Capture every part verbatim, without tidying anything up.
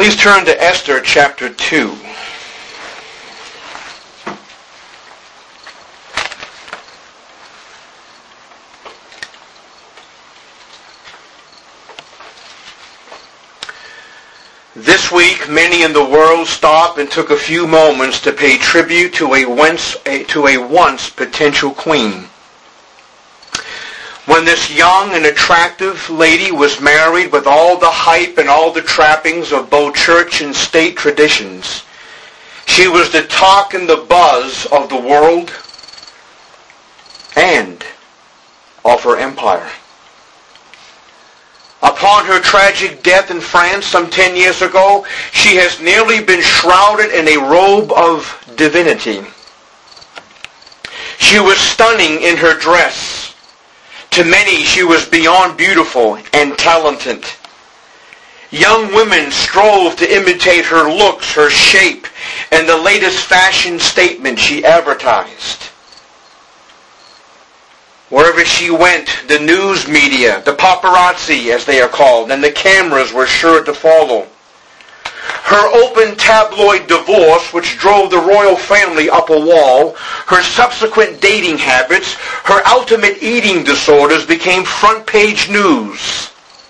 Please turn to Esther chapter two. This week, many in the world stopped and took a few moments to pay tribute to a once, a, to a once potential queen. When this young and attractive lady was married with all the hype and all the trappings of both church and state traditions, she was the talk and the buzz of the world and of her empire. Upon her tragic death in France some ten years ago, she has nearly been shrouded in a robe of divinity. She was stunning in her dress. To many, she was beyond beautiful and talented. Young women strove to imitate her looks, her shape, and the latest fashion statement she advertised. Wherever she went, the news media, the paparazzi as they are called, and the cameras were sure to follow. Her open tabloid divorce, which drove the royal family up a wall, her subsequent dating habits, her ultimate eating disorders became front-page news.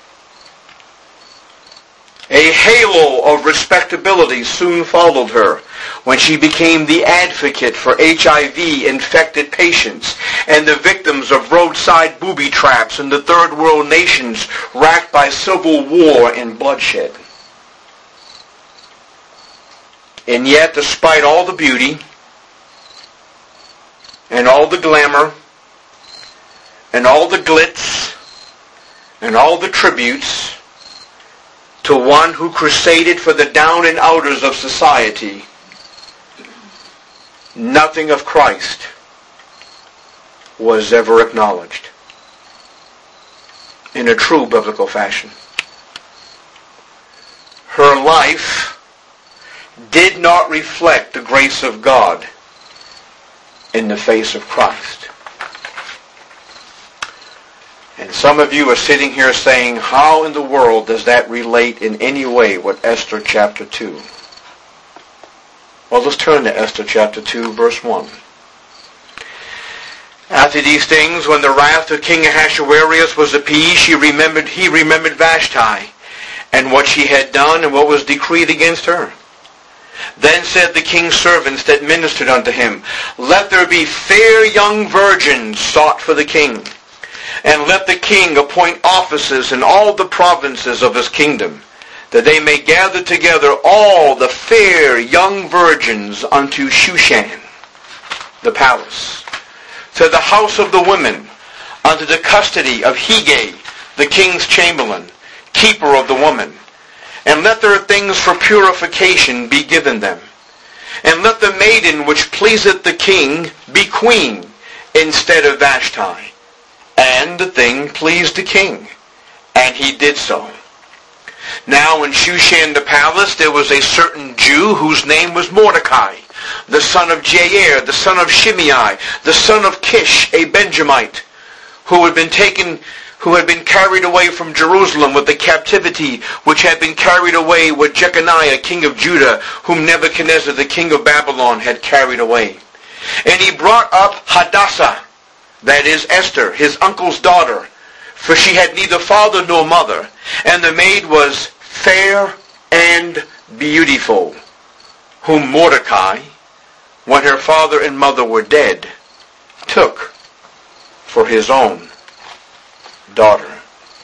A halo of respectability soon followed her when she became the advocate for H I V-infected patients and the victims of roadside booby traps in the third world nations racked by civil war and bloodshed. And yet, despite all the beauty and all the glamour and all the glitz and all the tributes to one who crusaded for the down and outers of society, nothing of Christ was ever acknowledged in a true biblical fashion. Her life did not reflect the grace of God in the face of Christ. And some of you are sitting here saying, how in the world does that relate in any way with Esther chapter two? Well, let's turn to Esther chapter two, verse one. After these things, when the wrath of King Ahasuerus was appeased, she remembered, he remembered Vashti, and what she had done, and what was decreed against her. Then said the king's servants that ministered unto him, let there be fair young virgins sought for the king, and let the king appoint officers in all the provinces of his kingdom, that they may gather together all the fair young virgins unto Shushan, the palace, to the house of the women, unto the custody of Hegai, the king's chamberlain, keeper of the woman. And let their things for purification be given them. And let the maiden which pleaseth the king be queen instead of Vashti. And the thing pleased the king, and he did so. Now in Shushan the palace there was a certain Jew whose name was Mordecai, the son of Jair, the son of Shimei, the son of Kish, a Benjamite, who had been taken who had been carried away from Jerusalem with the captivity which had been carried away with Jeconiah, king of Judah, whom Nebuchadnezzar, the king of Babylon, had carried away. And he brought up Hadassah, that is Esther, his uncle's daughter, for she had neither father nor mother, and the maid was fair and beautiful, whom Mordecai, when her father and mother were dead, took for his own daughter.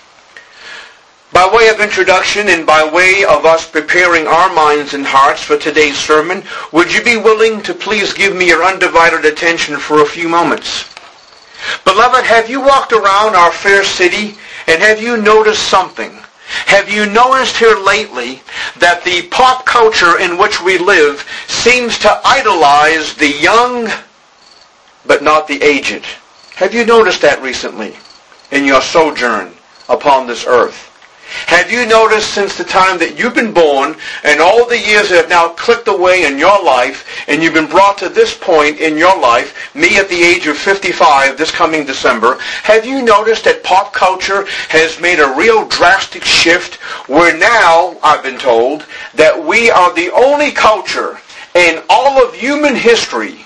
By way of introduction and by way of us preparing our minds and hearts for today's sermon, would you be willing to please give me your undivided attention for a few moments? Beloved, have you walked around our fair city and have you noticed something? Have you noticed here lately that the pop culture in which we live seems to idolize the young but not the aged? Have you noticed that recently in your sojourn upon this earth? Have you noticed since the time that you've been born and all the years that have now clicked away in your life and you've been brought to this point in your life, me at the age of fifty-five this coming December, have you noticed that pop culture has made a real drastic shift where now, I've been told, that we are the only culture in all of human history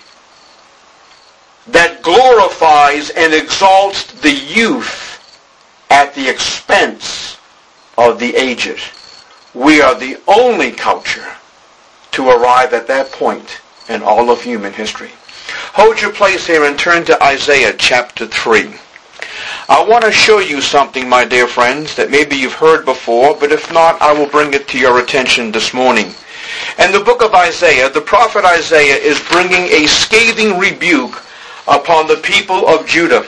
that glorifies and exalts the youth at the expense of the aged. We are the only culture to arrive at that point in all of human history. Hold your place here and turn to Isaiah chapter three. I want to show you something, my dear friends, that maybe you've heard before, but if not, I will bring it to your attention this morning. In the book of Isaiah, the prophet Isaiah is bringing a scathing rebuke upon the people of Judah.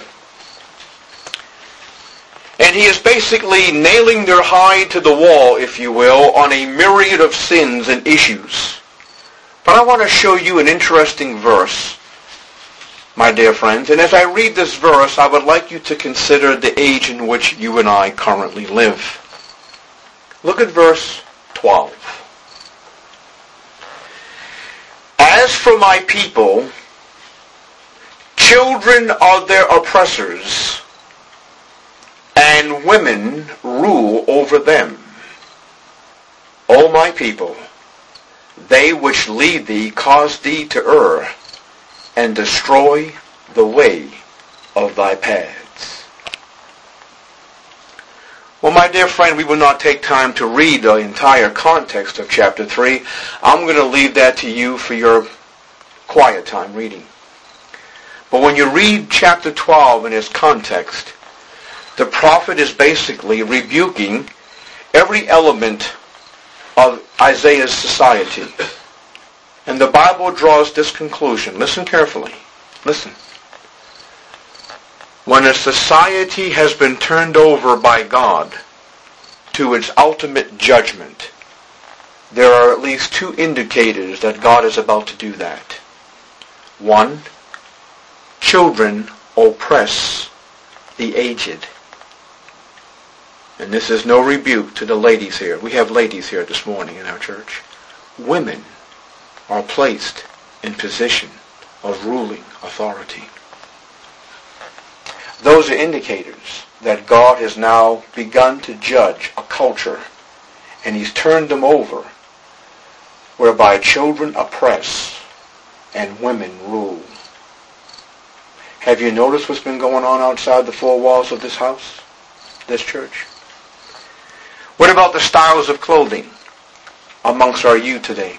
And he is basically nailing their hide to the wall, if you will, on a myriad of sins and issues. But I want to show you an interesting verse, my dear friends. And as I read this verse, I would like you to consider the age in which you and I currently live. Look at verse twelve. As for my people, children are their oppressors, and women rule over them. O my people, they which lead thee cause thee to err, and destroy the way of thy paths. Well, my dear friend, we will not take time to read the entire context of chapter three. I'm going to leave that to you for your quiet time reading. But when you read chapter twelve in its context, the prophet is basically rebuking every element of Isaiah's society. And the Bible draws this conclusion. Listen carefully. Listen. When a society has been turned over by God to its ultimate judgment, there are at least two indicators that God is about to do that. One, children oppress the aged. And this is no rebuke to the ladies here. We have ladies here this morning in our church. Women are placed in position of ruling authority. Those are indicators that God has now begun to judge a culture, and he's turned them over, whereby children oppress and women rule. Have you noticed what's been going on outside the four walls of this house, this church? What about the styles of clothing amongst our youth today?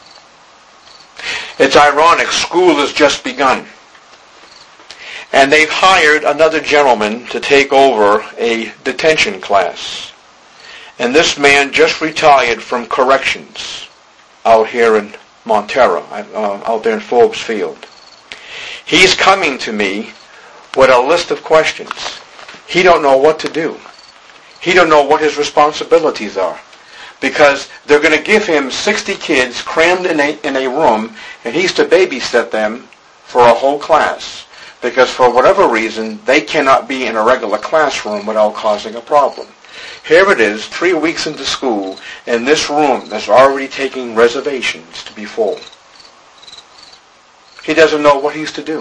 It's ironic, school has just begun. And they've hired another gentleman to take over a detention class. And this man just retired from corrections out here in Montero, uh, out there in Forbes Field. He's coming to me with a list of questions. He don't know what to do. He don't know what his responsibilities are. Because they're going to give him sixty kids crammed in a, in a room, and he's to babysit them for a whole class. Because for whatever reason, they cannot be in a regular classroom without causing a problem. Here it is, three weeks into school, and this room is already taking reservations to be full. He doesn't know what he's to do.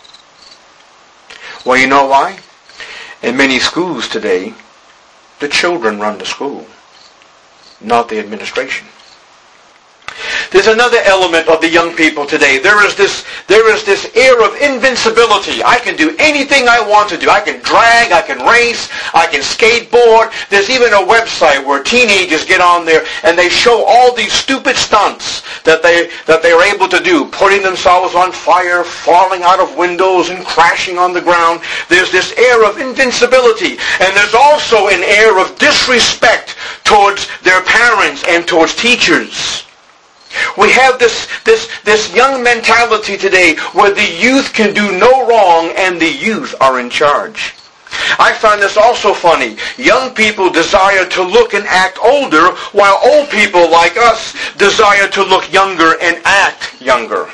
Well, you know why? In many schools today, the children run the school, not the administration. There's another element of the young people today. There is this, there is this air of invincibility. I can do anything I want to do. I can drag, I can race, I can skateboard. There's even a website where teenagers get on there and they show all these stupid stunts that they that they're able to do, putting themselves on fire, falling out of windows and crashing on the ground. There's this air of invincibility. And there's also an air of disrespect towards their parents and towards teachers. We have this, this, this young mentality today where the youth can do no wrong and the youth are in charge. I find this also funny. Young people desire to look and act older, while old people like us desire to look younger and act younger.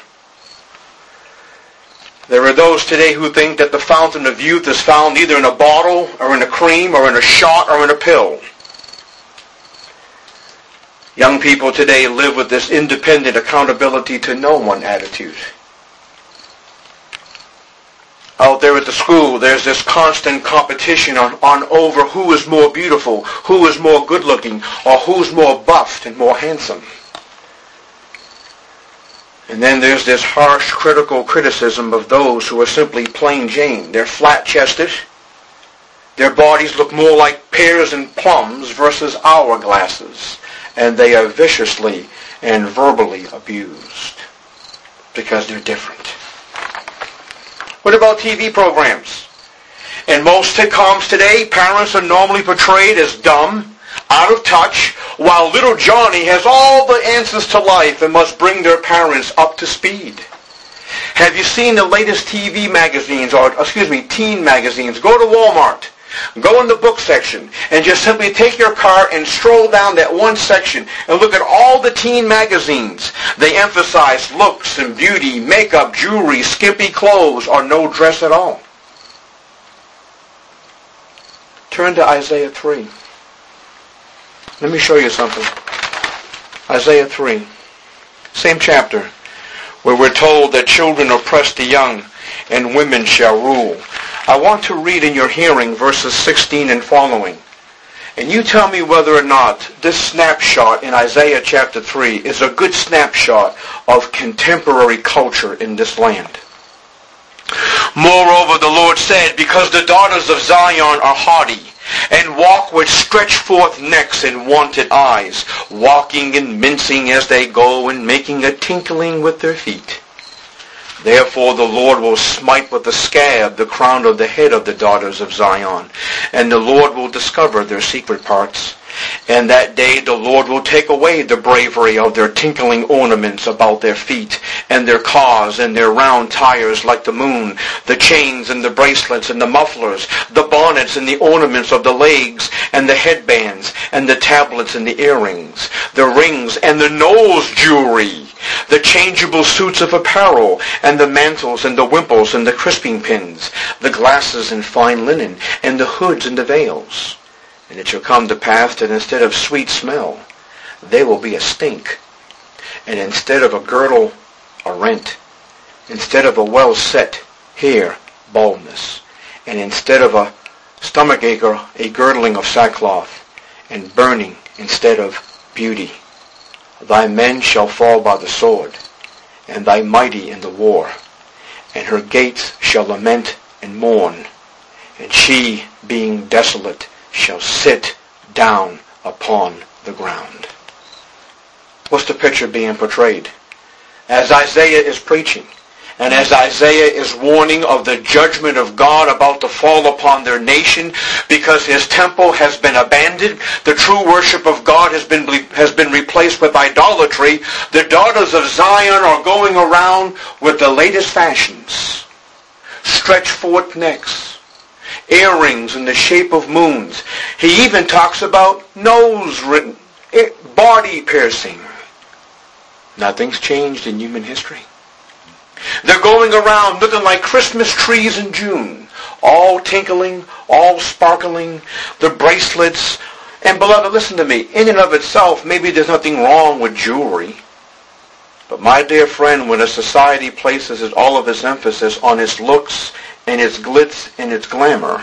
There are those today who think that the fountain of youth is found either in a bottle or in a cream or in a shot or in a pill. Young people today live with this independent accountability to no one attitude. Out there at the school, there's this constant competition on, on over who is more beautiful, who is more good-looking, or who's more buffed and more handsome. And then there's this harsh, critical criticism of those who are simply plain Jane. They're flat-chested. Their bodies look more like pears and plums versus hourglasses. And they are viciously and verbally abused because they're different. What about T V programs? In most sitcoms today, parents are normally portrayed as dumb, out of touch, while little Johnny has all the answers to life and must bring their parents up to speed. Have you seen the latest T V magazines, or excuse me, teen magazines? Go to Walmart. Go in the book section and just simply take your car and stroll down that one section and look at all the teen magazines. They emphasize looks and beauty, makeup, jewelry, skimpy clothes, or no dress at all. Turn to Isaiah three. Let me show you something. Isaiah three, same chapter, where we're told that children oppress the young and women shall rule. I want to read in your hearing verses sixteen and following. And you tell me whether or not this snapshot in Isaiah chapter three is a good snapshot of contemporary culture in this land. Moreover, the Lord said, because the daughters of Zion are haughty, and walk with stretched forth necks and wanted eyes, walking and mincing as they go, and making a tinkling with their feet. Therefore the Lord will smite with a scab the crown of the head of the daughters of Zion, and the Lord will discover their secret parts. And that day the Lord will take away the bravery of their tinkling ornaments about their feet, and their cause and their round tires like the moon, the chains and the bracelets and the mufflers, the bonnets and the ornaments of the legs, and the headbands, and the tablets and the earrings, the rings and the nose jewelry, the changeable suits of apparel, and the mantles and the wimples and the crisping pins, the glasses and fine linen, and the hoods and the veils. And it shall come to pass that instead of sweet smell, they will be a stink. And instead of a girdle, a rent. Instead of a well-set hair, baldness. And instead of a stomachache, a girdling of sackcloth. And burning instead of beauty. Thy men shall fall by the sword, and thy mighty in the war. And her gates shall lament and mourn. And she, being desolate, shall sit down upon the ground. What's the picture being portrayed? As Isaiah is preaching, and as Isaiah is warning of the judgment of God about to fall upon their nation because his temple has been abandoned, the true worship of God has been, has been replaced with idolatry, the daughters of Zion are going around with the latest fashions. Stretch forth necks, earrings in the shape of moons. He even talks about nose written, body piercing. Nothing's changed in human history. They're going around looking like Christmas trees in June, all tinkling, all sparkling, the bracelets. And beloved, listen to me, in and of itself, maybe there's nothing wrong with jewelry. But my dear friend, when a society places all of its emphasis on its looks and its glitz and its glamour,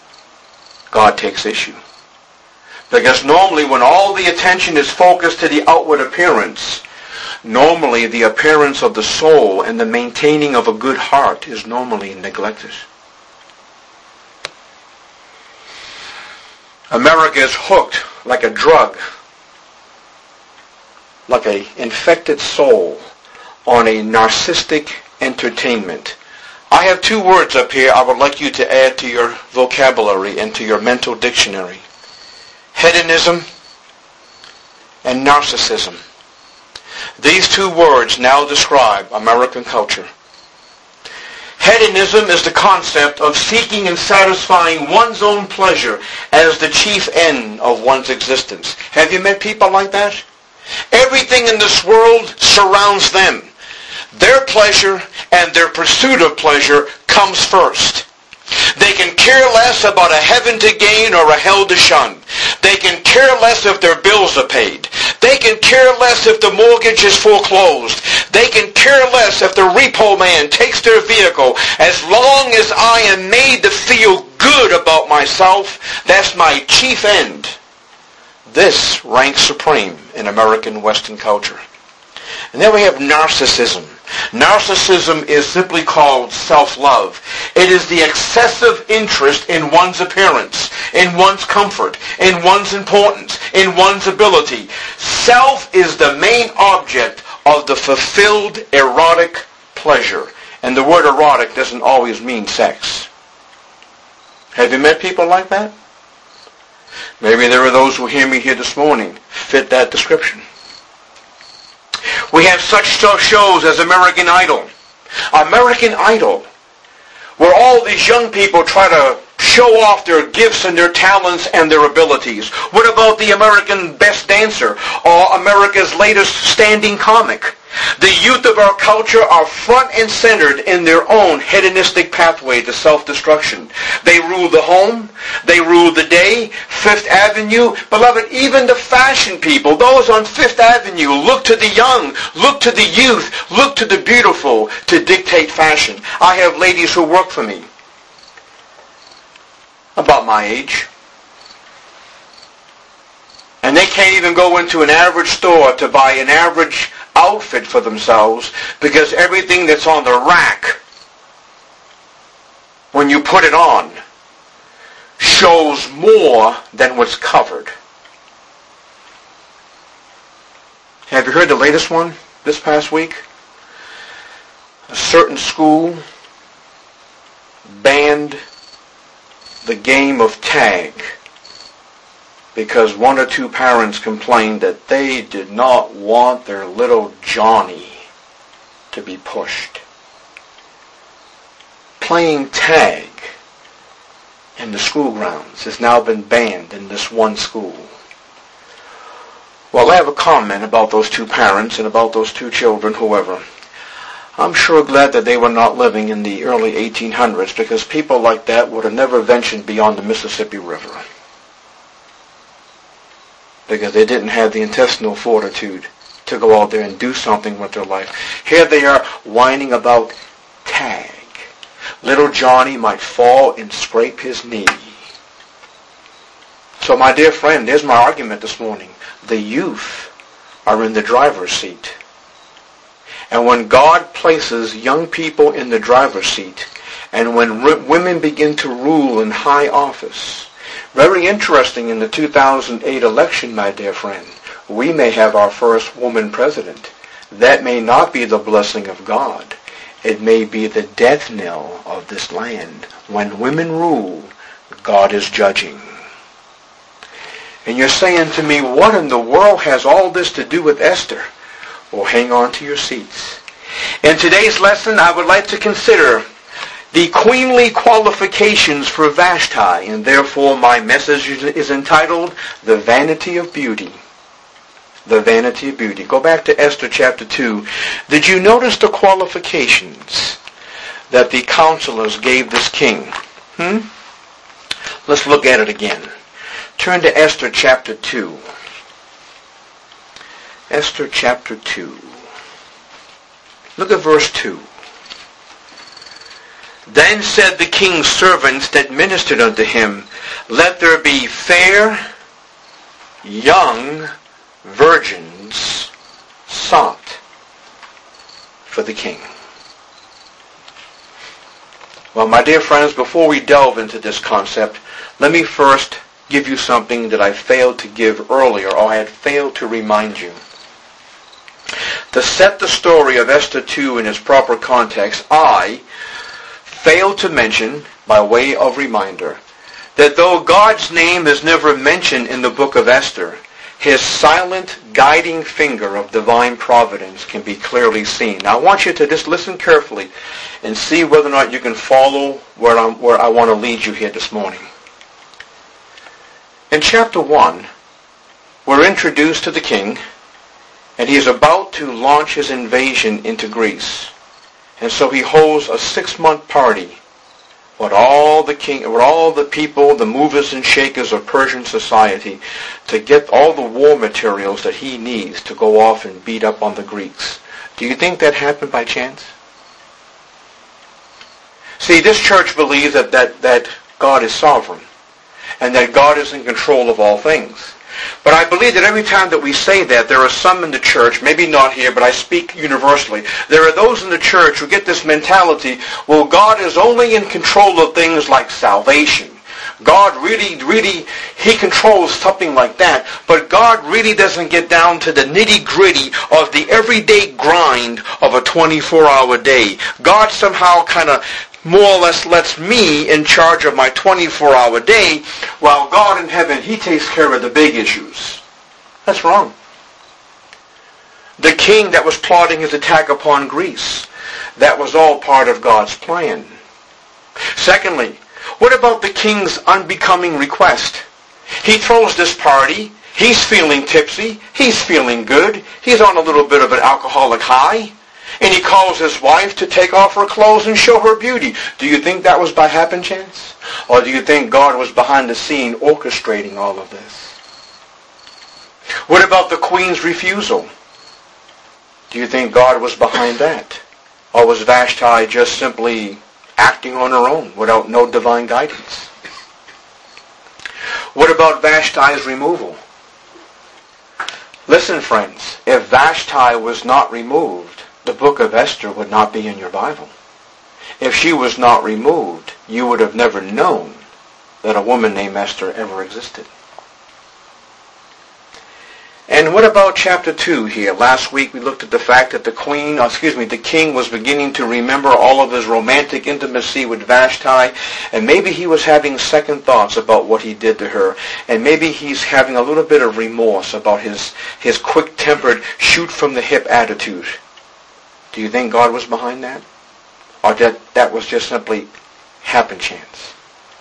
God takes issue. Because normally when all the attention is focused to the outward appearance, normally the appearance of the soul and the maintaining of a good heart is normally neglected. America is hooked like a drug, like an infected soul, on a narcissistic entertainment. I have two words up here I would like you to add to your vocabulary and to your mental dictionary. Hedonism and narcissism. These two words now describe American culture. Hedonism is the concept of seeking and satisfying one's own pleasure as the chief end of one's existence. Have you met people like that? Everything in this world surrounds them. Their pleasure and their pursuit of pleasure comes first. They can care less about a heaven to gain or a hell to shun. They can care less if their bills are paid. They can care less if the mortgage is foreclosed. They can care less if the repo man takes their vehicle. As long as I am made to feel good about myself, that's my chief end. This ranks supreme in American Western culture. And then we have narcissism. Narcissism is simply called self-love. It is the excessive interest in one's appearance, in one's comfort, in one's importance, in one's ability. Self is the main object of the fulfilled erotic pleasure. And the word erotic doesn't always mean sex. Have you met people like that? Maybe there are those who hear me here this morning fit that description. We have such shows as American Idol. American Idol, where all these young people try to show off their gifts and their talents and their abilities. What about the American Best Dancer or America's latest standing comic? The youth of our culture are front and centered in their own hedonistic pathway to self-destruction. They rule the home. They rule the day. Fifth Avenue. Beloved, even the fashion people, those on Fifth Avenue, look to the young, look to the youth, look to the beautiful to dictate fashion. I have ladies who work for me, about my age. And they can't even go into an average store to buy an average outfit for themselves because everything that's on the rack, when you put it on, shows more than what's covered. Have you heard the latest one this past week? A certain school banned the game of tag because one or two parents complained that they did not want their little Johnny to be pushed. Playing tag in the school grounds has now been banned in this one school. Well, I have a comment about those two parents and about those two children, whoever. I'm sure glad that they were not living in the early eighteen hundreds because people like that would have never ventured beyond the Mississippi River. Because they didn't have the intestinal fortitude to go out there and do something with their life. Here they are whining about tag. Little Johnny might fall and scrape his knee. So my dear friend, there's my argument this morning. The youth are in the driver's seat. And when God places young people in the driver's seat, and when r- women begin to rule in high office, very interesting in the two thousand eight election, my dear friend, we may have our first woman president. That may not be the blessing of God. It may be the death knell of this land. When women rule, God is judging. And you're saying to me, what in the world has all this to do with Esther? Well, hang on to your seats. In today's lesson, I would like to consider the queenly qualifications for Vashti, and therefore my message is entitled, The Vanity of Beauty. The Vanity of Beauty. Go back to Esther chapter two. Did you notice the qualifications that the counselors gave this king? Hmm? Let's look at it again. Turn to Esther chapter two. Esther chapter two. Look at verse two. Then said the king's servants that ministered unto him, Let there be fair, young virgins sought for the king. Well, my dear friends, before we delve into this concept, let me first give you something that I failed to give earlier, or I had failed to remind you. To set the story of Esther two in its proper context, I failed to mention, by way of reminder, that though God's name is never mentioned in the book of Esther, his silent guiding finger of divine providence can be clearly seen. Now I want you to just listen carefully and see whether or not you can follow where, I'm, where I want to lead you here this morning. In chapter one, we're introduced to the king, and he is about to launch his invasion into Greece. And so he holds a six-month party with all the king, with all the people, the movers and shakers of Persian society, to get all the war materials that he needs to go off and beat up on the Greeks. Do you think that happened by chance? See, this church believes that, that, that God is sovereign and that God is in control of all things. But I believe that every time that we say that, there are some in the church, maybe not here, but I speak universally. There are those in the church who get this mentality, well, God is only in control of things like salvation. God really, really, He controls something like that, but God really doesn't get down to the nitty-gritty of the everyday grind of a twenty-four hour day. God somehow kind of more or less lets me in charge of my twenty-four hour day, while God in heaven, He takes care of the big issues. That's wrong. The king that was plotting his attack upon Greece, that was all part of God's plan. Secondly, what about the king's unbecoming request? He throws this party. He's feeling tipsy. He's feeling good. He's on a little bit of an alcoholic high. And he calls his wife to take off her clothes and show her beauty. Do you think that was by happen chance? Or do you think God was behind the scene orchestrating all of this? What about the queen's refusal? Do you think God was behind that? Or was Vashti just simply acting on her own without no divine guidance? What about Vashti's removal? Listen, friends, if Vashti was not removed, the book of Esther would not be in your Bible. If she was not removed, you would have never known that a woman named Esther ever existed. And what about chapter two here? Last week we looked at the fact that the queen, oh, excuse me, the king was beginning to remember all of his romantic intimacy with Vashti, and maybe he was having second thoughts about what he did to her, and maybe he's having a little bit of remorse about his, his quick-tempered, shoot-from-the-hip attitude. Do you think God was behind that? Or that that was just simply happen chance?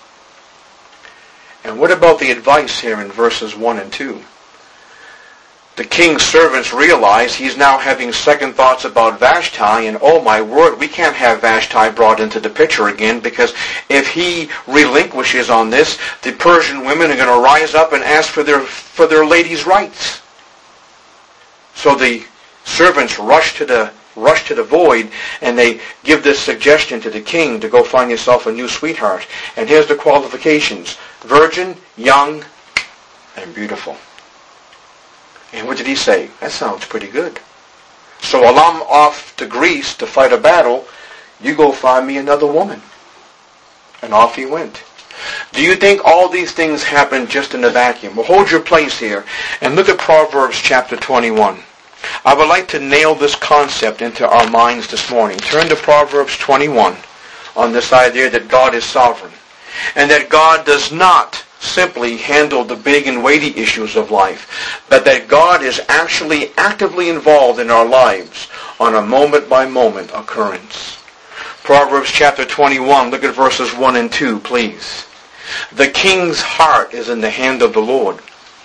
And what about the advice here in verses one and two? The king's servants realize he's now having second thoughts about Vashti, and oh my word, we can't have Vashti brought into the picture again, because if he relinquishes on this, the Persian women are going to rise up and ask for their for their ladies' rights. So the servants rush to the rush to the void, and they give this suggestion to the king to go find yourself a new sweetheart. And here's the qualifications: virgin, young, and beautiful. And what did he say? That sounds pretty good. So while I'm off to Greece to fight a battle, you go find me another woman. And off he went. Do you think all these things happened just in a vacuum? Well, hold your place here and look at Proverbs chapter twenty-one. I would like to nail this concept into our minds this morning. Turn to Proverbs twenty-one on this idea that God is sovereign and that God does not simply handle the big and weighty issues of life, but that God is actually actively involved in our lives on a moment-by-moment occurrence. Proverbs chapter twenty-one, look at verses one and two, please. The king's heart is in the hand of the Lord.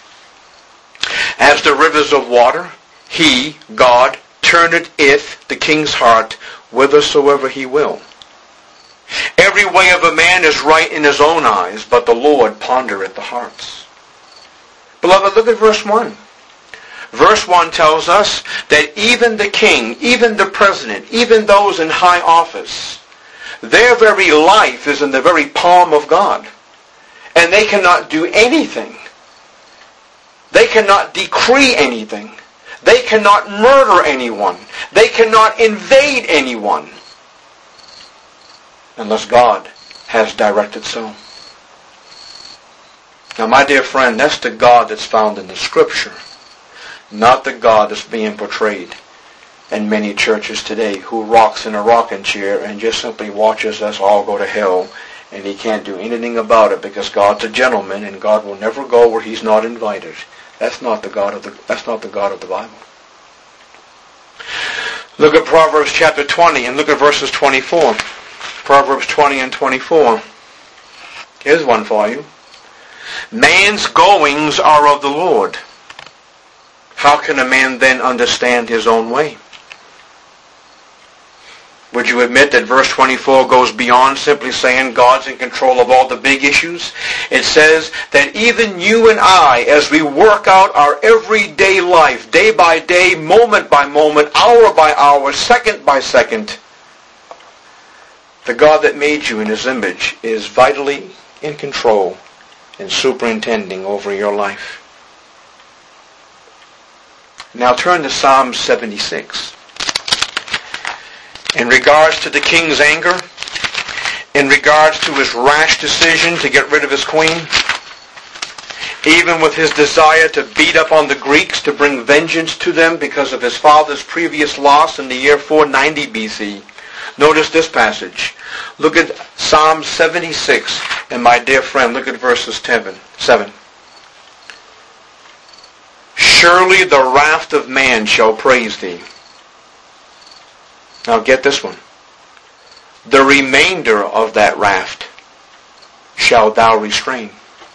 As the rivers of water, he, God, turneth it, the king's heart, whithersoever he will. Every way of a man is right in his own eyes, but the Lord pondereth the hearts. Beloved, look at verse one. Verse one tells us that even the king, even the president, even those in high office, their very life is in the very palm of God. And they cannot do anything. They cannot decree anything. They cannot murder anyone. They cannot invade anyone unless God has directed so. Now, my dear friend, that's the God that's found in the Scripture, not the God that's being portrayed in many churches today, who rocks in a rocking chair and just simply watches us all go to hell, and he can't do anything about it because God's a gentleman and God will never go where he's not invited. That's not the God of the that's not the God of the Bible. Look at Proverbs chapter twenty and look at verses twenty-four. Proverbs twenty and twenty-four. Here's one for you. Man's goings are of the Lord. How can a man then understand his own way? Would you admit that verse twenty-four goes beyond simply saying God's in control of all the big issues? It says that even you and I, as we work out our everyday life, day by day, moment by moment, hour by hour, second by second, the God that made you in His image is vitally in control and superintending over your life. Now turn to Psalm seventy-six. In regards to the king's anger, in regards to his rash decision to get rid of his queen, even with his desire to beat up on the Greeks to bring vengeance to them because of his father's previous loss in the year four ninety B C. Notice this passage. Look at Psalm seventy-six, and my dear friend, look at verses seven. Surely the wrath of man shall praise thee. Now get this one. The remainder of that wrath shalt thou restrain.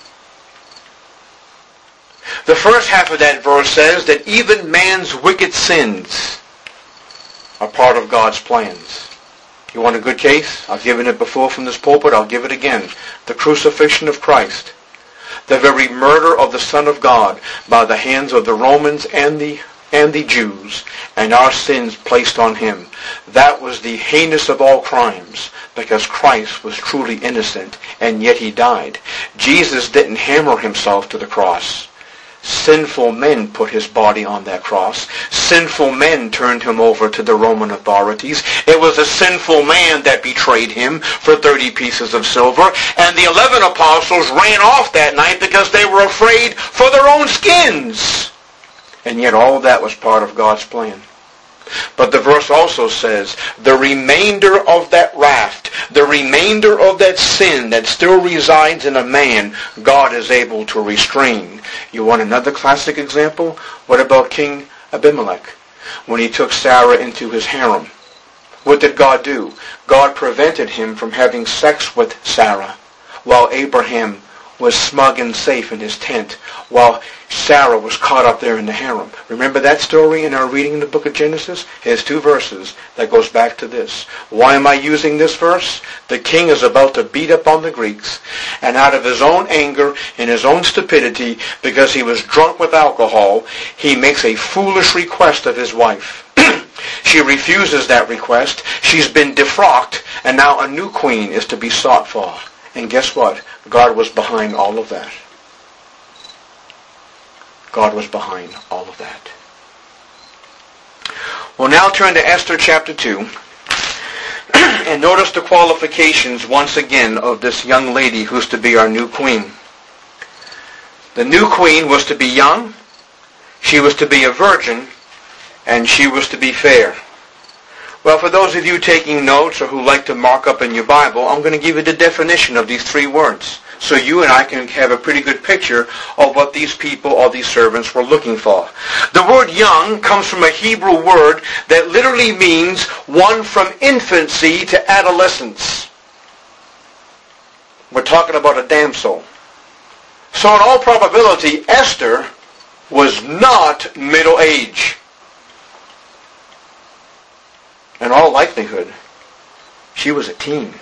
The first half of that verse says that even man's wicked sins are part of God's plans. You want a good case? I've given it before from this pulpit. I'll give it again. The crucifixion of Christ. The very murder of the Son of God by the hands of the Romans and the and the Jews, and our sins placed on Him. That was the heinous of all crimes, because Christ was truly innocent, and yet He died. Jesus didn't hammer Himself to the cross. Sinful men put His body on that cross. Sinful men turned Him over to the Roman authorities. It was a sinful man that betrayed Him for thirty pieces of silver, and the eleven apostles ran off that night because they were afraid for their own skins. And yet all that was part of God's plan. But the verse also says, the remainder of that wrath, the remainder of that sin that still resides in a man, God is able to restrain. You want another classic example? What about King Abimelech? When he took Sarah into his harem, what did God do? God prevented him from having sex with Sarah, while Abraham was smug and safe in his tent, while Sarah was caught up there in the harem. Remember that story in our reading in the book of Genesis? Here's two verses that goes back to this. Why am I using this verse? The king is about to beat up on the Greeks, and out of his own anger and his own stupidity, because he was drunk with alcohol, he makes a foolish request of his wife. She refuses that request. She's been defrocked, and now a new queen is to be sought for. And guess what? God was behind all of that. God was behind all of that. We'll now turn to Esther chapter two. And notice the qualifications once again of this young lady who's to be our new queen. The new queen was to be young, she was to be a virgin, and she was to be fair. Well, for those of you taking notes or who like to mark up in your Bible, I'm going to give you the definition of these three words, so you and I can have a pretty good picture of what these people or these servants were looking for. The word young comes from a Hebrew word that literally means one from infancy to adolescence. We're talking about a damsel. So in all probability, Esther was not middle age. In all likelihood, she was a teen.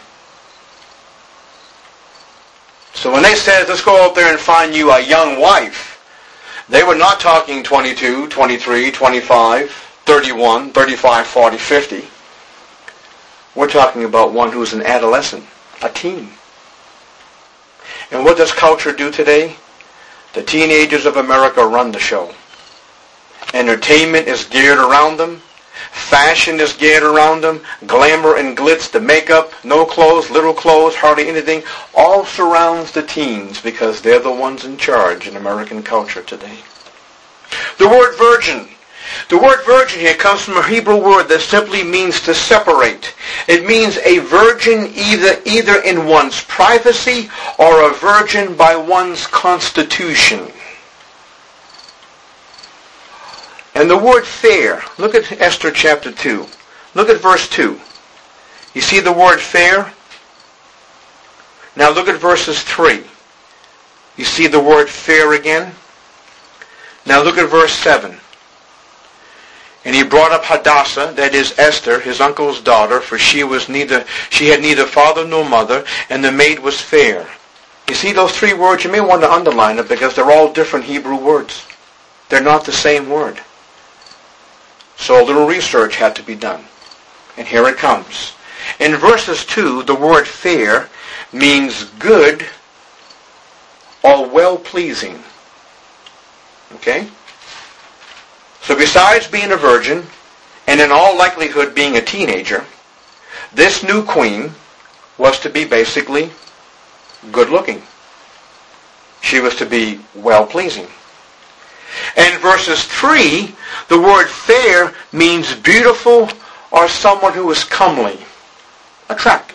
So when they said, let's go out there and find you a young wife, they were not talking twenty-two, twenty-three, twenty-five, thirty-one, thirty-five, forty, fifty. We're talking about one who's an adolescent, a teen. And what does culture do today? The teenagers of America run the show. Entertainment is geared around them. Fashion is geared around them. Glamour and glitz, the makeup, no clothes, little clothes, hardly anything, all surrounds the teens because they're the ones in charge in American culture today. The word virgin. The word virgin here comes from a Hebrew word that simply means to separate. It means a virgin either, either in one's privacy or a virgin by one's constitution. And the word fair, look at Esther chapter two. Look at verse two. You see the word fair? Now look at verses three. You see the word fair again? Now look at verse seven. And he brought up Hadassah, that is Esther, his uncle's daughter, for she was neither she had neither father nor mother, and the maid was fair. You see those three words? You may want to underline them because they're all different Hebrew words. They're not the same word. So a little research had to be done. And here it comes. In verses two, the word fair means good or well-pleasing. Okay? So besides being a virgin, and in all likelihood being a teenager, this new queen was to be basically good-looking. She was to be well-pleasing. And in verses three, the word fair means beautiful or someone who is comely, attractive.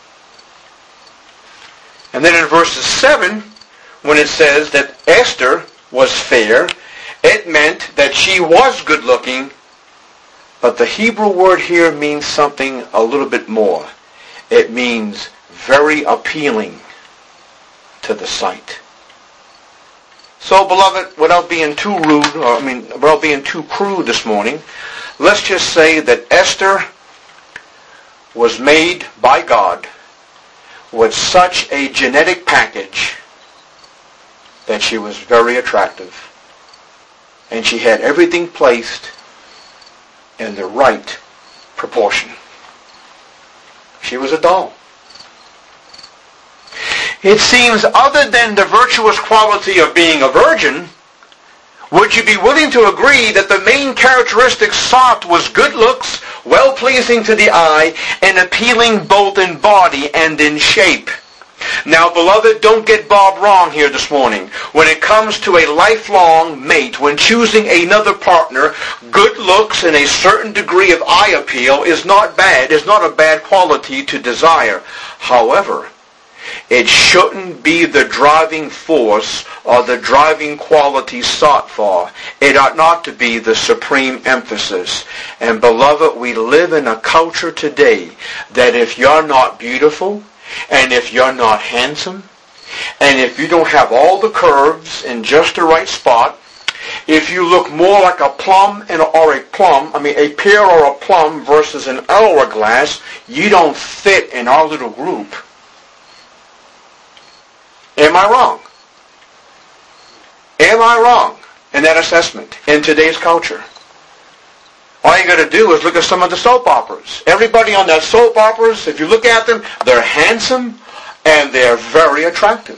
And then in verses seven, when it says that Esther was fair, it meant that she was good-looking, but the Hebrew word here means something a little bit more. It means very appealing to the sight. So, beloved, without being too rude, or I mean, without being too crude this morning, let's just say that Esther was made by God with such a genetic package that she was very attractive. And she had everything placed in the right proportion. She was a doll. It seems, other than the virtuous quality of being a virgin, would you be willing to agree that the main characteristic sought was good looks, well-pleasing to the eye, and appealing both in body and in shape? Now, beloved, don't get Bob wrong here this morning. When it comes to a lifelong mate, when choosing another partner, good looks and a certain degree of eye appeal is not bad, is not a bad quality to desire. However, it shouldn't be the driving force or the driving quality sought for. It ought not to be the supreme emphasis. And beloved, we live in a culture today that if you're not beautiful, and if you're not handsome, and if you don't have all the curves in just the right spot, if you look more like a plum and or a plum, I mean a pear or a plum versus an hourglass, you don't fit in our little group. Am I wrong? Am I wrong in that assessment in today's culture? All you got to do is look at some of the soap operas. Everybody on that soap operas, if you look at them, they're handsome and they're very attractive.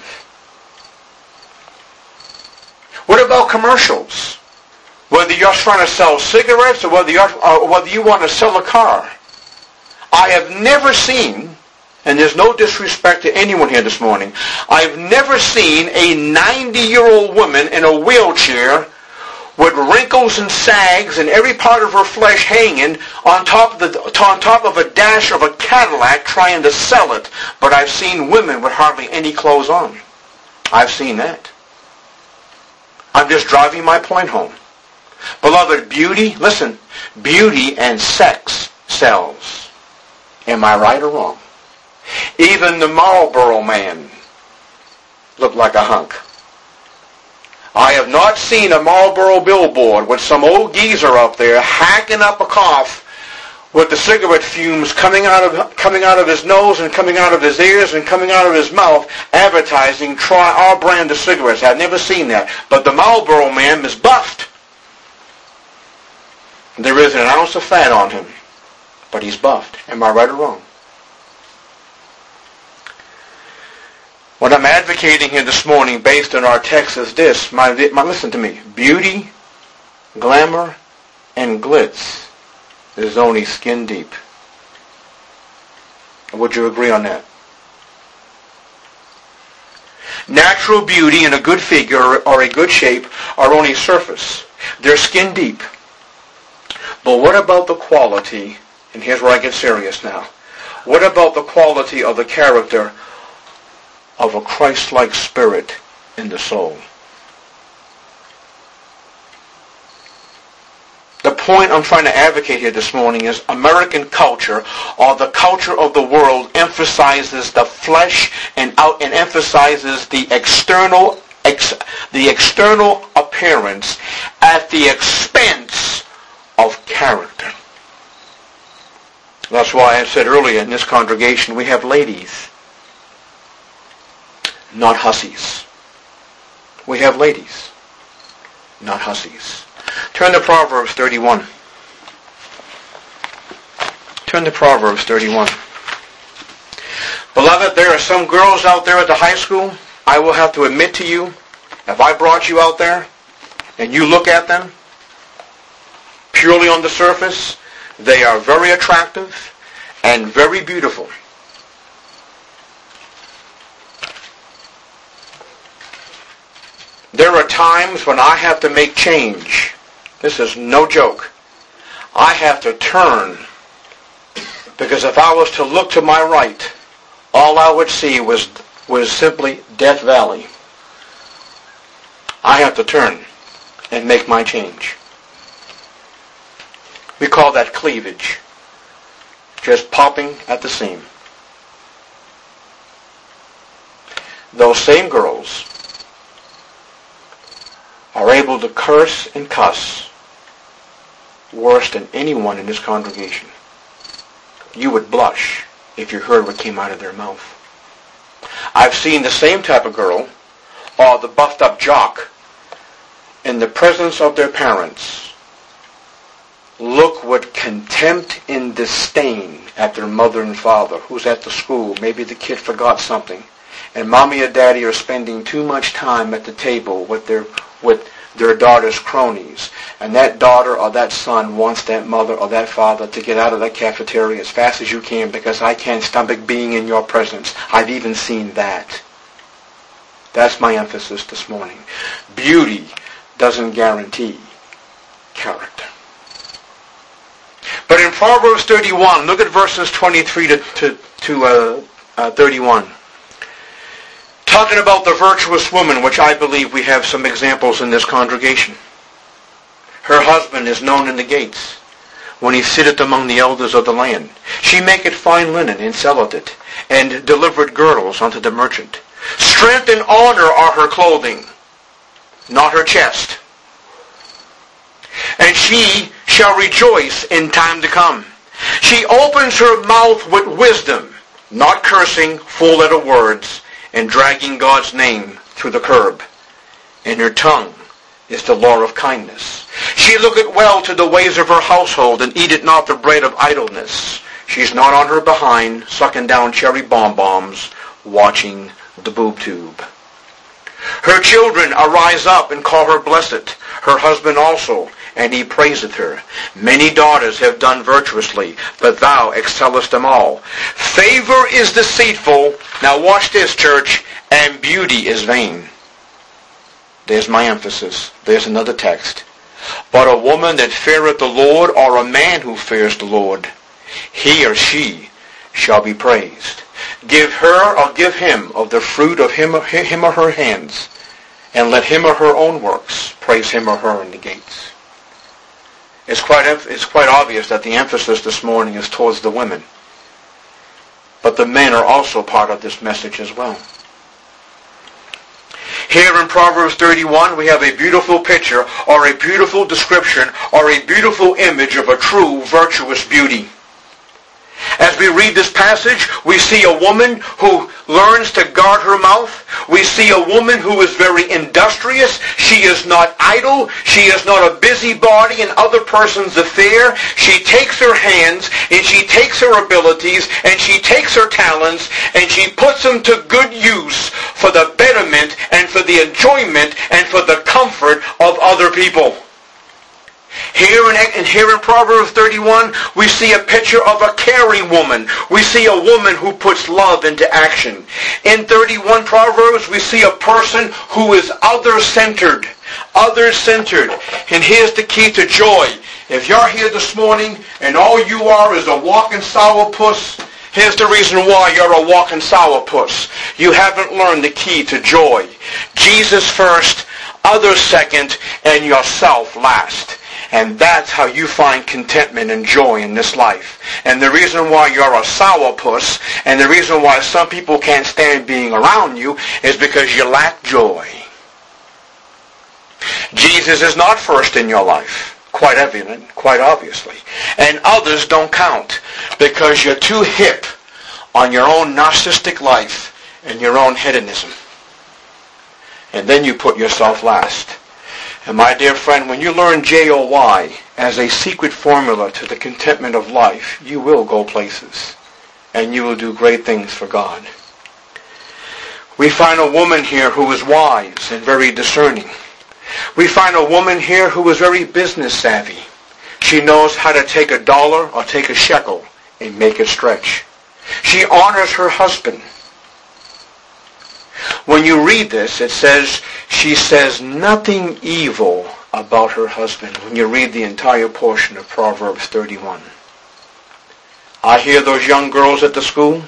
What about commercials? Whether you're trying to sell cigarettes or whether, you're, or whether you want to sell a car. I have never seen, and there's no disrespect to anyone here this morning, I've never seen a ninety-year-old woman in a wheelchair with wrinkles and sags and every part of her flesh hanging on top of the on top of a dash of a Cadillac trying to sell it. But I've seen women with hardly any clothes on. I've seen that. I'm just driving my point home. Beloved, beauty, listen, beauty and sex sells. Am I right or wrong? Even the Marlboro man looked like a hunk. I have not seen a Marlboro billboard with some old geezer up there hacking up a cough with the cigarette fumes coming out of coming out of his nose and coming out of his ears and coming out of his mouth, advertising, try our brand of cigarettes. I've never seen that. But the Marlboro man is buffed. There isn't an ounce of fat on him, but he's buffed. Am I right or wrong? What I'm advocating here this morning based on our text is this. My, my, listen to me. Beauty, glamour, and glitz is only skin deep. Would you agree on that? Natural beauty and a good figure or a good shape are only surface. They're skin deep. But what about the quality, and here's where I get serious now. What about the quality of the character of a Christ-like spirit in the soul? The point I'm trying to advocate here this morning is American culture, or the culture of the world, emphasizes the flesh and out and emphasizes the external ex, the external appearance at the expense of character. That's why I said earlier, in this congregation we have ladies, not hussies. We have ladies, not hussies. Turn to Proverbs thirty-one. Turn to Proverbs thirty-one. Beloved, there are some girls out there at the high school, I will have to admit to you, if I brought you out there and you look at them purely on the surface, they are very attractive and very beautiful. There are times when I have to make change. This is no joke. I have to turn, because if I was to look to my right, all I would see was, was simply Death Valley. I have to turn and make my change. We call that cleavage. Just popping at the seam. Those same girls are able to curse and cuss worse than anyone in this congregation. You would blush if you heard what came out of their mouth. I've seen the same type of girl, or the buffed up jock, in the presence of their parents, look with contempt and disdain at their mother and father, who's at the school. Maybe the kid forgot something, and mommy or daddy are spending too much time at the table with their with their daughter's cronies, and that daughter or that son wants that mother or that father to get out of that cafeteria as fast as you can, because I can't stomach being in your presence. I've even seen that. That's my emphasis this morning. Beauty doesn't guarantee character. But in Proverbs thirty-one, look at verses twenty-three to, to, to uh, uh, thirty-one. Talking about the virtuous woman, which I believe we have some examples in this congregation. Her husband is known in the gates, when he sitteth among the elders of the land. She maketh fine linen, and selleth it, and delivered girdles unto the merchant. Strength and honor are her clothing, not her chest. And she shall rejoice in time to come. She opens her mouth with wisdom, not cursing four-letter words, and dragging God's name through the curb. And her tongue is the law of kindness. She looketh well to the ways of her household, and eateth not the bread of idleness. She's not on her behind, sucking down cherry bonbons, watching the boob tube. Her children arise up and call her blessed, her husband also, and he praiseth her. Many daughters have done virtuously, but thou excellest them all. Favor is deceitful, now watch this, church, and beauty is vain. There's my emphasis. There's another text. But a woman that feareth the Lord, or a man who fears the Lord, he or she shall be praised. Give her or give him of the fruit of him or, him or her hands, and let him or her own works praise him or her in the gates. It's quite, it's quite obvious that the emphasis this morning is towards the women. But the men are also part of this message as well. Here in Proverbs thirty-one, we have a beautiful picture, or a beautiful description, or a beautiful image of a true virtuous beauty. As we read this passage, we see a woman who learns to guard her mouth. We see a woman who is very industrious. She is not idle. She is not a busybody in other person's affair. She takes her hands, and she takes her abilities, and she takes her talents, and she puts them to good use for the betterment and for the enjoyment and for the comfort of other people. Here in, here in Proverbs thirty-one, we see a picture of a caring woman. We see a woman who puts love into action. In thirty-one Proverbs, we see a person who is other-centered. Other-centered. And here's the key to joy. If you're here this morning and all you are is a walking sourpuss, here's the reason why you're a walking sourpuss. You haven't learned the key to joy. Jesus first, others second, and yourself last. And that's how you find contentment and joy in this life. And the reason why you're a sourpuss, and the reason why some people can't stand being around you, is because you lack joy. Jesus is not first in your life. quite evident, quite obviously. And others don't count because you're too hip on your own narcissistic life and your own hedonism. And then you put yourself last. And my dear friend, when you learn J O Y as a secret formula to the contentment of life, you will go places. And you will do great things for God. We find a woman here who is wise and very discerning. We find a woman here who is very business savvy. She knows how to take a dollar or take a shekel and make it stretch. She honors her husband. When you read this, it says, she says nothing evil about her husband. When you read the entire portion of Proverbs thirty-one. I hear those young girls at the school.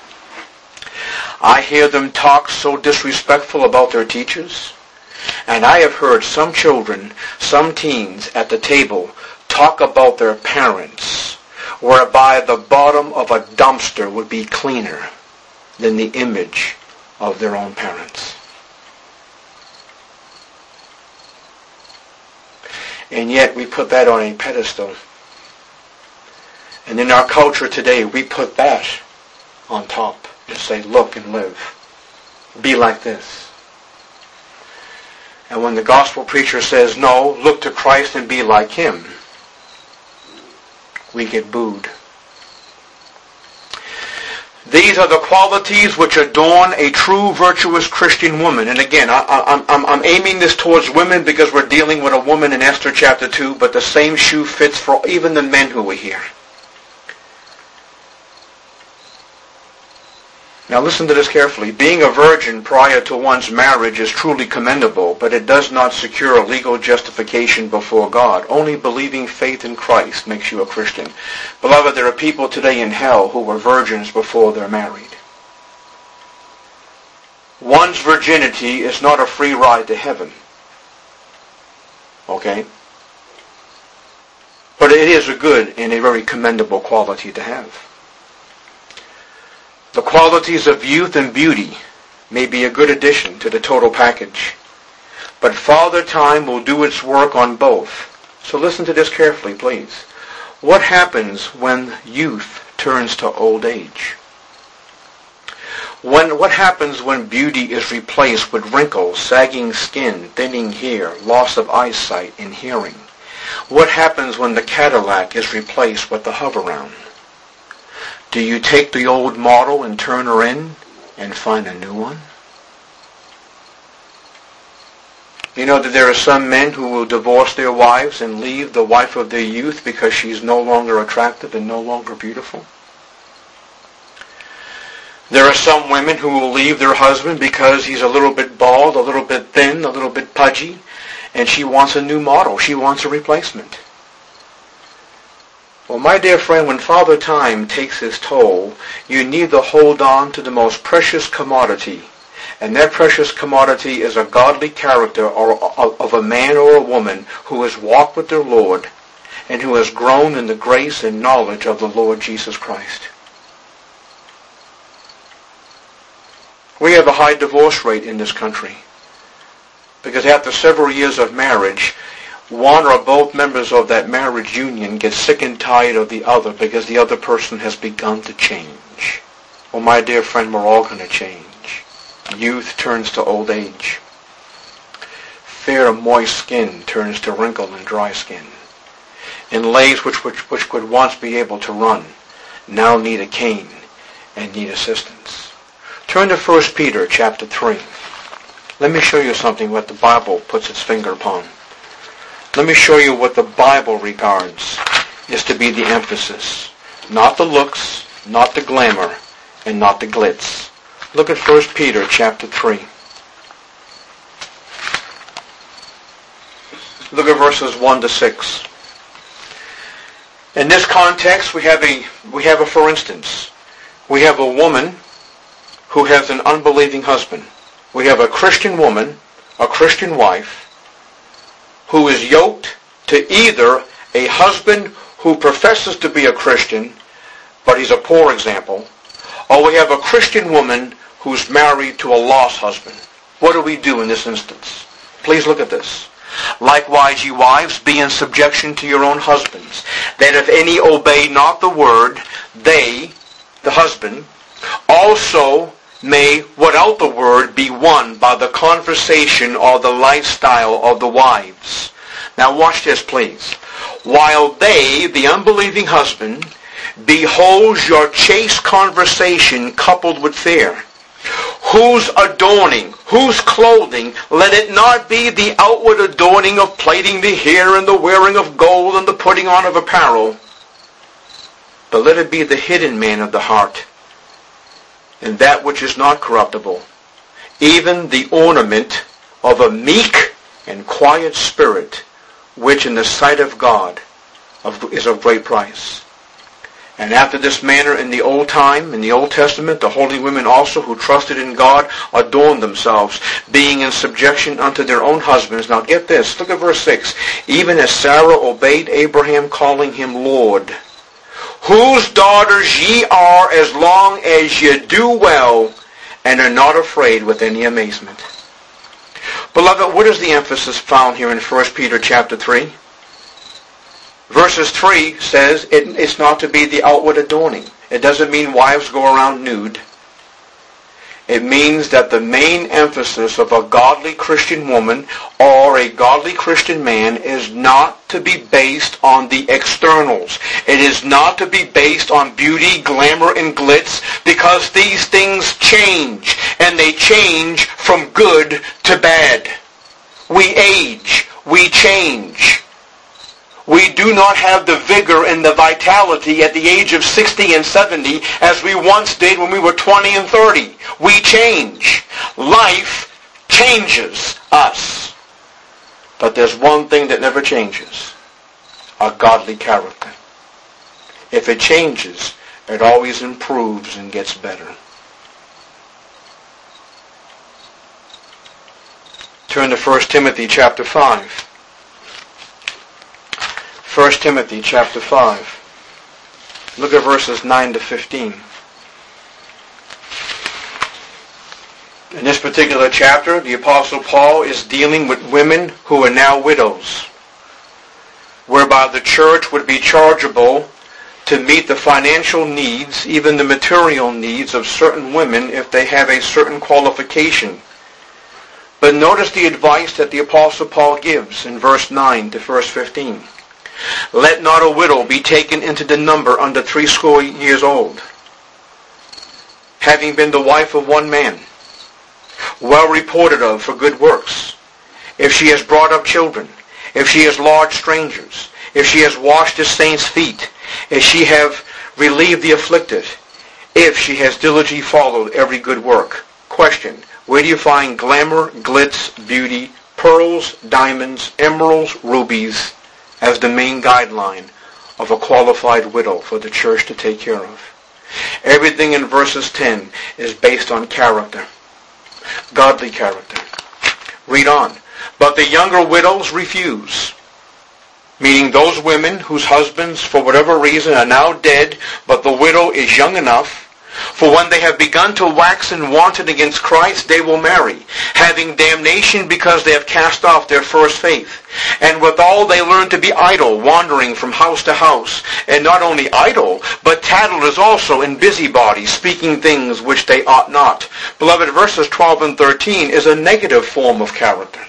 I hear them talk so disrespectful about their teachers. And I have heard some children, some teens at the table talk about their parents, whereby the bottom of a dumpster would be cleaner than the image of their own parents. And yet we put that on a pedestal. And in our culture today, we put that on top and say, look and live. Be like this. And when the gospel preacher says, no, look to Christ and be like Him, we get booed. These are the qualities which adorn a true virtuous Christian woman. And again, I, I, I'm, I'm aiming this towards women because we're dealing with a woman in Esther chapter two, but the same shoe fits for even the men who are here. Now listen to this carefully. Being a virgin prior to one's marriage is truly commendable, but it does not secure a legal justification before God. Only believing faith in Christ makes you a Christian. Beloved, there are people today in hell who were virgins before they're married. One's virginity is not a free ride to heaven. Okay? But it is a good and a very commendable quality to have. The qualities of youth and beauty may be a good addition to the total package. But Father Time will do its work on both. So listen to this carefully, please. What happens when youth turns to old age? When, what happens when beauty is replaced with wrinkles, sagging skin, thinning hair, loss of eyesight and hearing? What happens when the Cadillac is replaced with the hover-round? Do you take the old model and turn her in and find a new one? You know that there are some men who will divorce their wives and leave the wife of their youth because she's no longer attractive and no longer beautiful. There are some women who will leave their husband because he's a little bit bald, a little bit thin, a little bit pudgy, and she wants a new model. She wants a replacement. Well, my dear friend, when Father Time takes his toll, you need to hold on to the most precious commodity. And that precious commodity is a godly character or of a man or a woman who has walked with their Lord and who has grown in the grace and knowledge of the Lord Jesus Christ. We have a high divorce rate in this country because after several years of marriage, one or both members of that marriage union get sick and tired of the other because the other person has begun to change. Well, my dear friend, we're all going to change. Youth turns to old age. Fair, moist skin turns to wrinkle and dry skin. And legs which, which, which could once be able to run now need a cane and need assistance. Turn to First Peter chapter three. Let me show you something what the Bible puts its finger upon. Let me show you what the Bible regards is to be the emphasis. Not the looks, not the glamour, and not the glitz. Look at First Peter chapter three. Look at verses one to six. In this context, we have a we have a for instance. We have a woman who has an unbelieving husband. We have a Christian woman, a Christian wife, who is yoked to either a husband who professes to be a Christian, but he's a poor example, or we have a Christian woman who's married to a lost husband. What do we do in this instance? Please look at this. Likewise, ye wives, be in subjection to your own husbands, that if any obey not the word, they, the husband, also may, without the word, be won by the conversation or the lifestyle of the wives. Now watch this, please. While they, the unbelieving husband, beholds your chaste conversation coupled with fear, whose adorning, whose clothing, let it not be the outward adorning of plaiting the hair and the wearing of gold and the putting on of apparel, but let it be the hidden man of the heart, and that which is not corruptible, even the ornament of a meek and quiet spirit, which in the sight of God is of great price. And after this manner in the old time, in the Old Testament, the holy women also who trusted in God adorned themselves, being in subjection unto their own husbands. Now get this, look at verse six. Even as Sarah obeyed Abraham, calling him Lord, whose daughters ye are as long as ye do well, and are not afraid with any amazement. Beloved, what is the emphasis found here in First Peter chapter three? Verses three says it, it's not to be the outward adorning. It doesn't mean wives go around nude. It means that the main emphasis of a godly Christian woman or a godly Christian man is not to be based on the externals. It is not to be based on beauty, glamour, and glitz, because these things change, and they change from good to bad. We age. We change. We do not have the vigor and the vitality at the age of sixty and seventy as we once did when we were twenty and thirty. We change. Life changes us. But there's one thing that never changes: a godly character. If it changes, it always improves and gets better. Turn to First Timothy chapter five. First Timothy chapter five. Look at verses nine to fifteen. In this particular chapter, the Apostle Paul is dealing with women who are now widows, whereby the church would be chargeable to meet the financial needs, even the material needs of certain women if they have a certain qualification. But notice the advice that the Apostle Paul gives in verse nine to verse fifteen. Let not a widow be taken into the number under threescore years old, having been the wife of one man, well reported of for good works, if she has brought up children, if she has lodged strangers, if she has washed the saints' feet, if she have relieved the afflicted, if she has diligently followed every good work. Question: where do you find glamour, glitz, beauty, pearls, diamonds, emeralds, rubies, as the main guideline of a qualified widow for the church to take care of? Everything in verses ten is based on character, godly character. Read on. But the younger widows refuse, meaning those women whose husbands, for whatever reason, are now dead, but the widow is young enough. For when they have begun to wax and wanton against Christ, they will marry, having damnation because they have cast off their first faith. And withal they learn to be idle, wandering from house to house. And not only idle, but tattlers also, and busybodies, speaking things which they ought not. Beloved, verses twelve and thirteen is a negative form of character.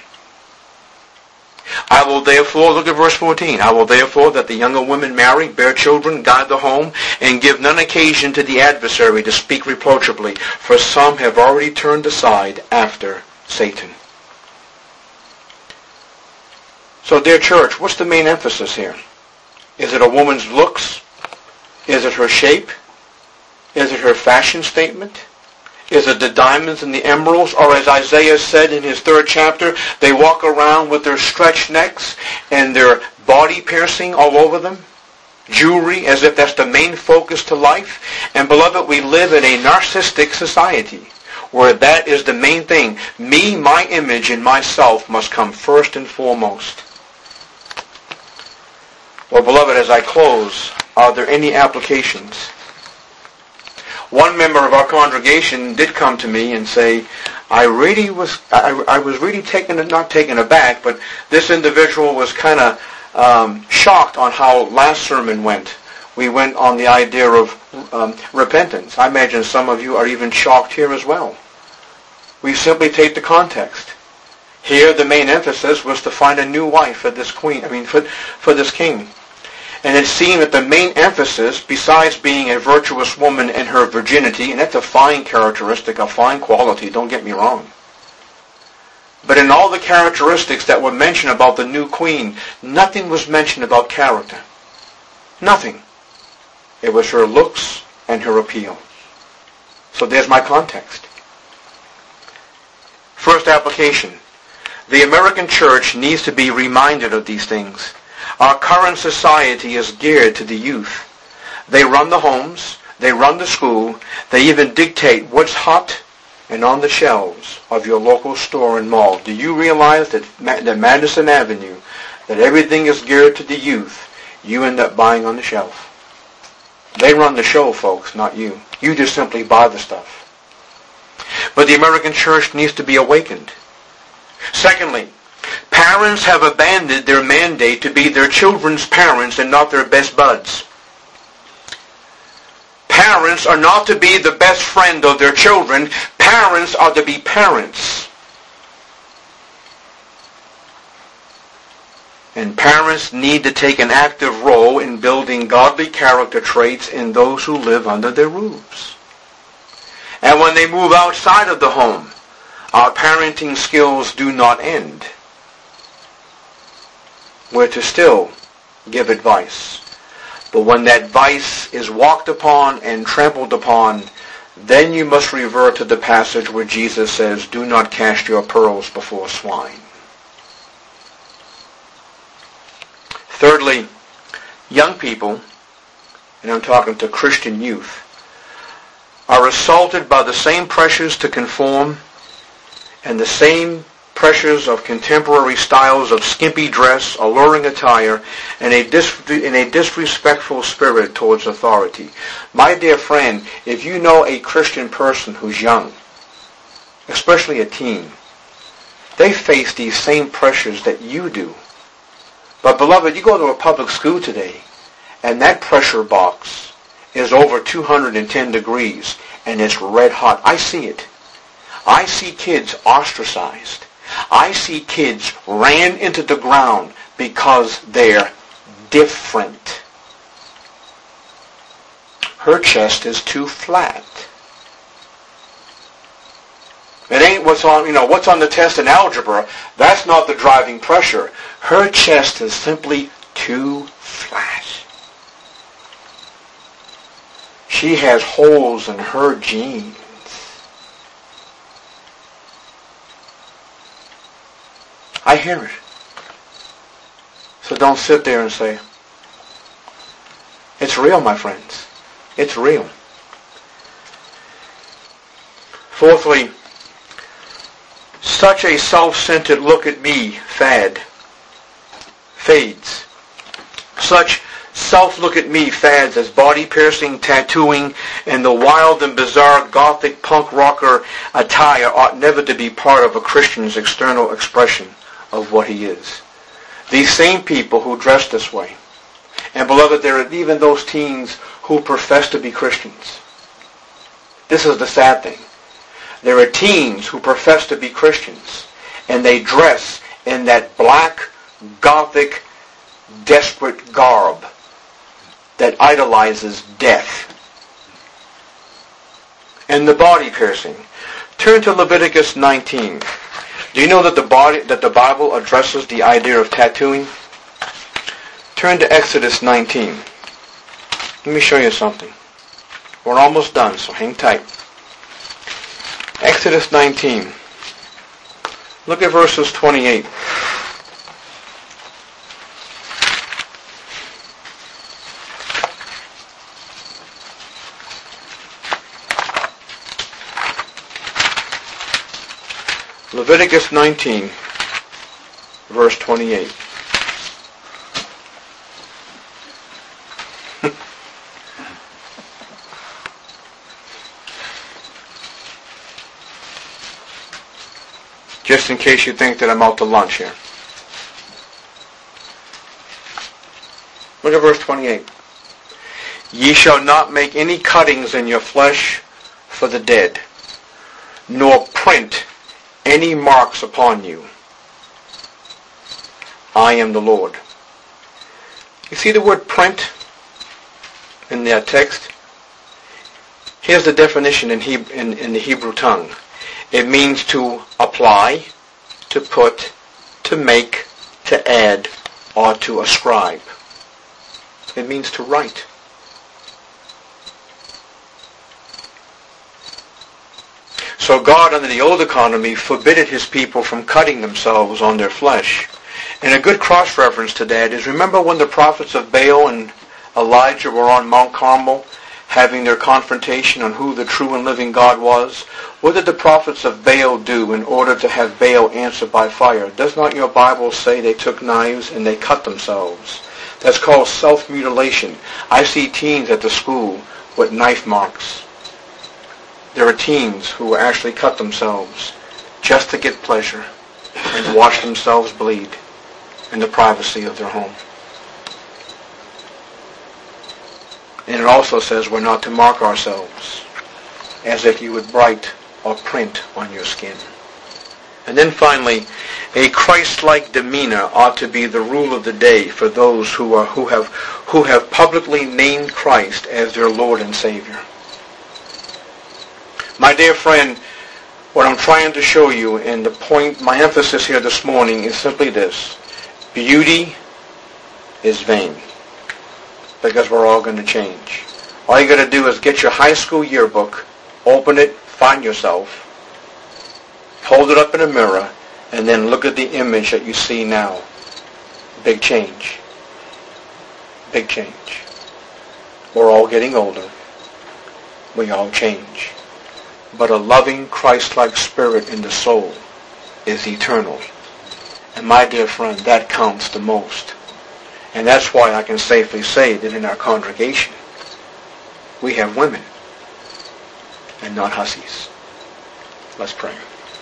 I will therefore, look at verse fourteen, I will therefore that the younger women marry, bear children, guide the home, and give none occasion to the adversary to speak reproachably, for some have already turned aside after Satan. So, dear church, what's the main emphasis here? Is it a woman's looks? Is it her shape? Is it her fashion statement? Is it the diamonds and the emeralds? Or as Isaiah said in his third chapter, they walk around with their stretched necks and their body piercing all over them? Jewelry, as if that's the main focus to life? And beloved, we live in a narcissistic society where that is the main thing. Me, my image, and myself must come first and foremost. Well, beloved, as I close, are there any applications? One member of our congregation did come to me and say, I really was, I, I was really taken, not taken aback, but this individual was kind of um, shocked on how last sermon went. We went on the idea of um, repentance. I imagine some of you are even shocked here as well. We simply take the context. Here, the main emphasis was to find a new wife for this queen. I mean, for for this king. And it seemed that the main emphasis, besides being a virtuous woman in her virginity, and that's a fine characteristic, a fine quality, don't get me wrong. But in all the characteristics that were mentioned about the new queen, nothing was mentioned about character. Nothing. It was her looks and her appeal. So there's my context. First application. The American church needs to be reminded of these things. Our current society is geared to the youth. They run the homes, they run the school, they even dictate what's hot and on the shelves of your local store and mall. Do you realize that that Madison Avenue, that everything is geared to the youth, you end up buying on the shelf? They run the show, folks, not you. You just simply buy the stuff. But the American church needs to be awakened. Secondly, parents have abandoned their mandate to be their children's parents and not their best buds. Parents are not to be the best friend of their children. Parents are to be parents. And parents need to take an active role in building godly character traits in those who live under their roofs. And when they move outside of the home, our parenting skills do not end. We're to still give advice. But when that advice is walked upon and trampled upon, then you must revert to the passage where Jesus says, do not cast your pearls before swine. Thirdly, young people, and I'm talking to Christian youth, are assaulted by the same pressures to conform and the same pressures of contemporary styles of skimpy dress, alluring attire, and a, dis- in a disrespectful spirit towards authority. My dear friend, if you know a Christian person who's young, especially a teen, they face these same pressures that you do. But beloved, you go to a public school today, and that pressure box is over two hundred ten degrees, and it's red hot. I see it. I see kids ostracized. I see kids ran into the ground because they're different. Her chest is too flat. It ain't what's on, you know, what's on the test in algebra. That's not the driving pressure. Her chest is simply too flat. She has holes in her jeans. I hear it. So don't sit there and say, it's real, my friends. It's real. Fourthly, such a self-centered look at me fad fades. Such self-look at me fads as body-piercing tattooing and the wild and bizarre gothic punk rocker attire ought never to be part of a Christian's external expression of what he is. These same people who dress this way. And beloved, there are even those teens who profess to be Christians. This is the sad thing. There are teens who profess to be Christians, and they dress in that black, gothic, desperate garb that idolizes death. And the body piercing. Turn to Leviticus nineteen. Do you know that the body that the Bible addresses the idea of tattooing? Turn to Exodus nineteen. Let me show you something. We're almost done, so hang tight. Exodus nineteen. Look at verses twenty-eight. Leviticus nineteen, verse twenty-eight. just in case you think that I'm out to lunch here. Look at verse twenty-eight. Ye shall not make any cuttings in your flesh for the dead, nor print any marks upon you. I am the Lord. You see the word print in that text? Here's the definition in, Hebrew, in, in the Hebrew tongue. It means to apply, to put, to make, to add, or to ascribe. It means to write. So God, under the old economy, forbidded his people from cutting themselves on their flesh. And a good cross-reference to that is, remember when the prophets of Baal and Elijah were on Mount Carmel having their confrontation on who the true and living God was? What did the prophets of Baal do in order to have Baal answer by fire? Does not your Bible say they took knives and they cut themselves? That's called self-mutilation. I see teens at the school with knife marks. There are teens who actually cut themselves just to get pleasure and watch themselves bleed in the privacy of their home. And it also says we're not to mark ourselves as if you would write or print on your skin. And then finally, a Christ-like demeanor ought to be the rule of the day for those who are who have who have publicly named Christ as their Lord and Savior. My dear friend, what I'm trying to show you, and the point, my emphasis here this morning is simply this. Beauty is vain, because we're all going to change. All you got to do is get your high school yearbook, open it, find yourself, hold it up in a mirror, and then look at the image that you see now. Big change. Big change. We're all getting older. We all change. But a loving Christ-like spirit in the soul is eternal. And my dear friend, that counts the most. And that's why I can safely say that in our congregation, we have women and not hussies. Let's pray.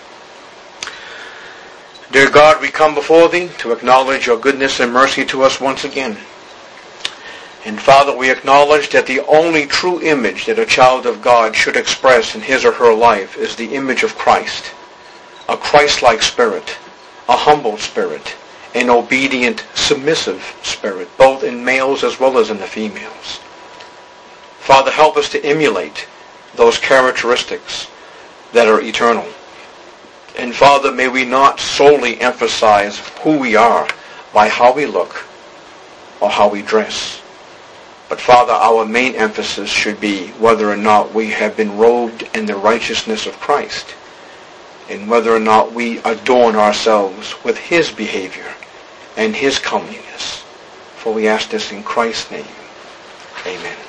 Dear God, we come before Thee to acknowledge Your goodness and mercy to us once again. And Father, we acknowledge that the only true image that a child of God should express in his or her life is the image of Christ. A Christ-like spirit, a humble spirit, an obedient, submissive spirit, both in males as well as in the females. Father, help us to emulate those characteristics that are eternal. And Father, may we not solely emphasize who we are by how we look or how we dress. But Father, our main emphasis should be whether or not we have been robed in the righteousness of Christ, and whether or not we adorn ourselves with His behavior and His comeliness. For we ask this in Christ's name. Amen.